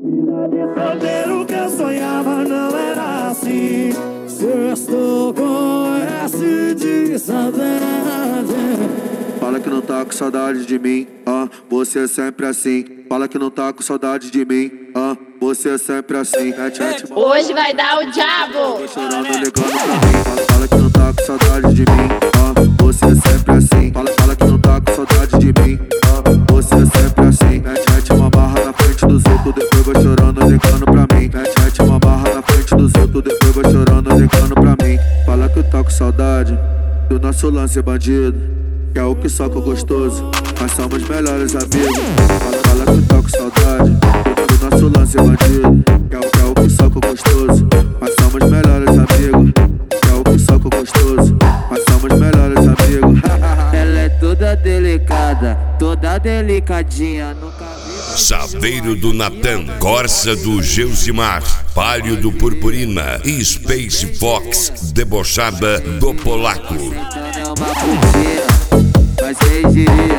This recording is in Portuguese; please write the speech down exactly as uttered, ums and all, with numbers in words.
Solteiro que eu sonhava não era assim. Se eu estou com S de saudade. Fala que não tá com saudade de mim, ah, você é sempre assim. Fala que não tá com saudade de mim, ah, você é sempre assim. Mete, mete, hoje vai dar o diabo. tô chorando, ligando pra mim. Fala, fala que não tá com saudade de mim, ah, você é sempre assim. Fala, fala que não tá com saudade de mim, ah, você é sempre assim. Mete, mete uma barra na frente dos outros, depois vai chorando, ligando pra mim. Mete, mete uma barra na frente dos outros, depois vai chorando, ligando pra mim. Fala que tá com saudade do nosso lance bandido, que é o que soca gostoso, mas somos melhores amigos. Fala, fala que tá com saudade do nosso lance bandido, que é o, que é o que soca gostoso, mas somos melhores amigos. Que é o que soca gostoso, mas somos melhores amigos. Ela é toda delicada, toda delicadinha, nunca vi. Saveiro do Natan, Corsa do Geusimar, Palio do Purpurina e Space Fox, debochada do Polaco. É uma curtida, mas quem diria?